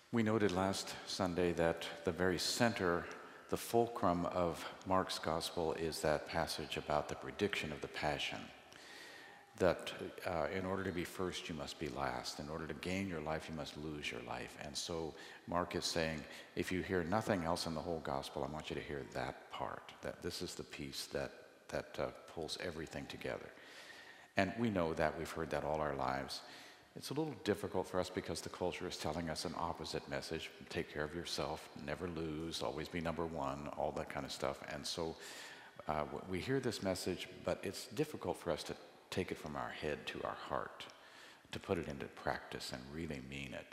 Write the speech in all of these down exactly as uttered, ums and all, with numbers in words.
We noted last Sunday that the very center, the fulcrum of Mark's gospel is that passage about the prediction of the passion. That uh, in order to be first, you must be last. In order to gain your life, you must lose your life. And so Mark is saying, if you hear nothing else in the whole gospel, I want you to hear that part. That this is the piece that, that uh, pulls everything together. And we know that. We've heard that all our lives. It's a little difficult for us because the culture is telling us an opposite message. Take care of yourself, never lose, always be number one, all that kind of stuff. And so uh, we hear this message, but it's difficult for us to take it from our head to our heart, to put it into practice and really mean it.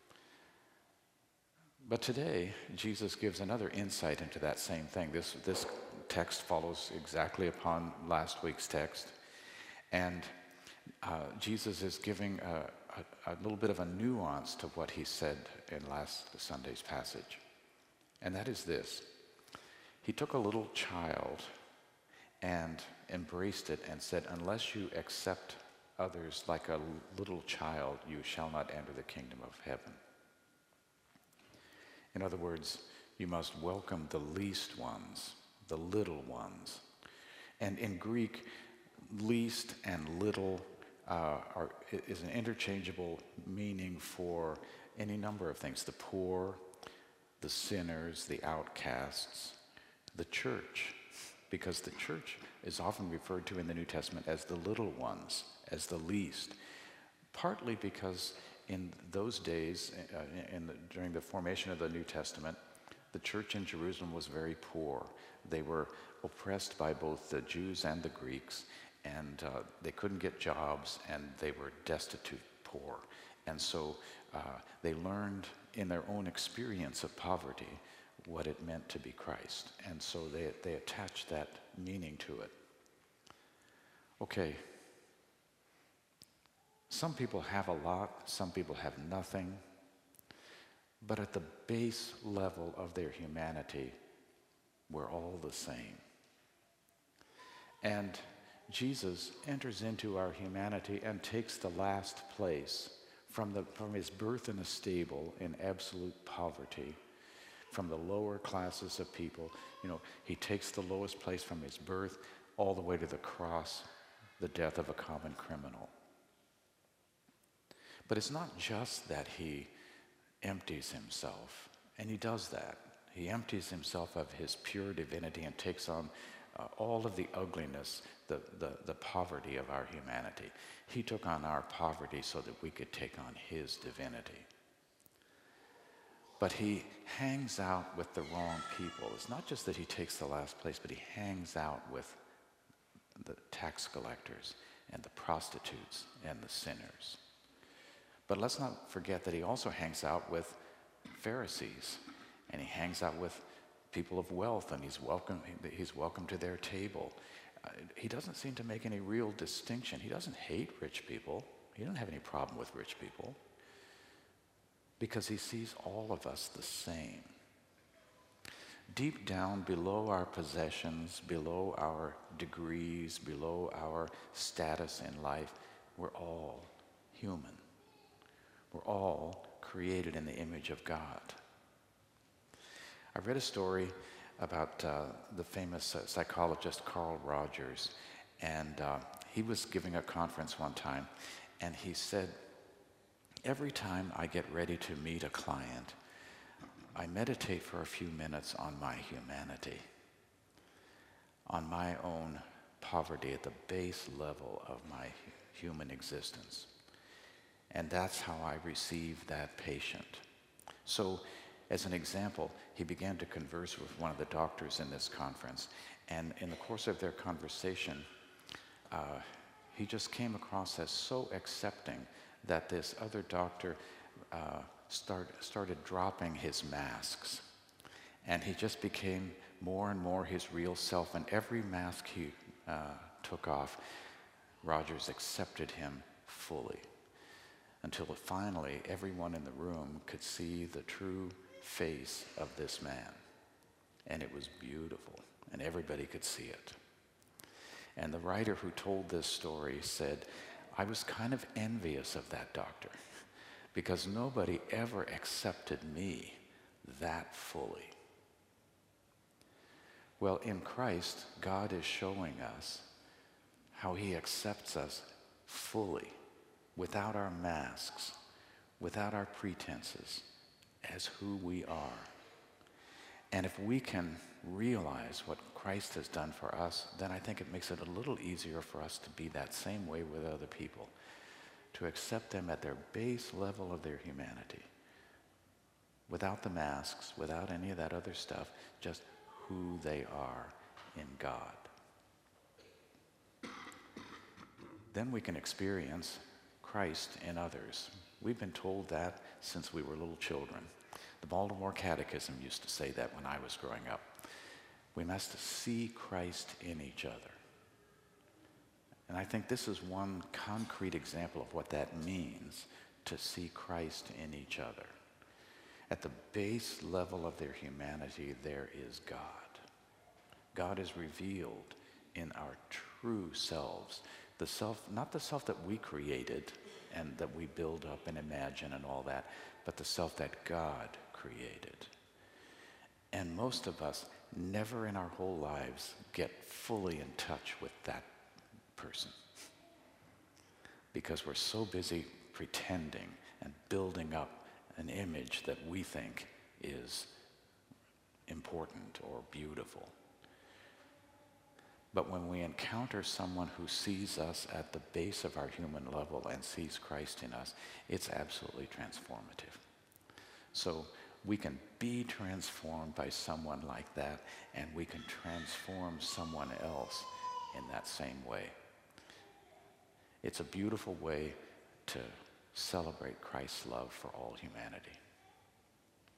But today, Jesus gives another insight into that same thing. This, this text follows exactly upon last week's text. And uh, Jesus is giving a, a, a little bit of a nuance to what he said in last Sunday's passage. And that is this. He took a little child and embraced it and said, unless you accept others like a little child, you shall not enter the kingdom of heaven. In other words, you must welcome the least ones, the little ones. And in Greek, least and little uh, are, is an interchangeable meaning for any number of things. The poor, the sinners, the outcasts, the church. Because the church is often referred to in the New Testament as the little ones, as the least. Partly because in those days, uh, in the, during the formation of the New Testament, the church in Jerusalem was very poor. They were oppressed by both the Jews and the Greeks, and uh, they couldn't get jobs, and they were destitute, poor. And so uh, they learned in their own experience of poverty what it meant to be Christ. And so they, they attached that meaning to it. Okay. Some people have a lot, some people have nothing, but at the base level of their humanity, we're all the same. And Jesus enters into our humanity and takes the last place from, the, from his birth in a stable in absolute poverty, from the lower classes of people. You know, he takes the lowest place from his birth all the way to the cross, the death of a common criminal. But it's not just that he empties himself, and he does that. He empties himself of his pure divinity and takes on uh, all of the ugliness, the, the, the poverty of our humanity. He took on our poverty so that we could take on his divinity. But he hangs out with the wrong people. It's not just that he takes the last place, but he hangs out with the tax collectors and the prostitutes and the sinners. But let's not forget that he also hangs out with Pharisees, and he hangs out with people of wealth, and he's welcome, he's welcome to their table. Uh, he doesn't seem to make any real distinction. He doesn't hate rich people. He doesn't have any problem with rich people, because he sees all of us the same. Deep down, below our possessions, below our degrees, below our status in life, we're all human. We're all created in the image of God. I read a story about uh, the famous uh, psychologist Carl Rogers, and uh, he was giving a conference one time, and he said, every time I get ready to meet a client, I meditate for a few minutes on my humanity, on my own poverty at the base level of my human existence. And that's how I receive that patient. So, as an example, he began to converse with one of the doctors in this conference. And in the course of their conversation, uh, he just came across as so accepting that this other doctor uh, start, started dropping his masks. And he just became more and more his real self. And every mask he uh, took off, Rogers accepted him fully. Until finally everyone in the room could see the true face of this man. And it was beautiful, and everybody could see it. And the writer who told this story said, I was kind of envious of that doctor, because nobody ever accepted me that fully. Well, in Christ, God is showing us how he accepts us fully, without our masks, without our pretenses, as who we are. And if we can realize what Christ has done for us, then I think it makes it a little easier for us to be that same way with other people, to accept them at their base level of their humanity, without the masks, without any of that other stuff, just who they are in God. Then we can experience Christ in others. We've been told that since we were little children. The Baltimore Catechism used to say that when I was growing up. We must see Christ in each other. And I think this is one concrete example of what that means, to see Christ in each other. At the base level of their humanity, there is God. God is revealed in our true selves. The self, not the self that we created and that we build up and imagine and all that, but the self that God created. And most of us never in our whole lives get fully in touch with that person, because we're so busy pretending and building up an image that we think is important or beautiful. But when we encounter someone who sees us at the base of our human level and sees Christ in us, it's absolutely transformative. So we can be transformed by someone like that, and we can transform someone else in that same way. It's a beautiful way to celebrate Christ's love for all humanity.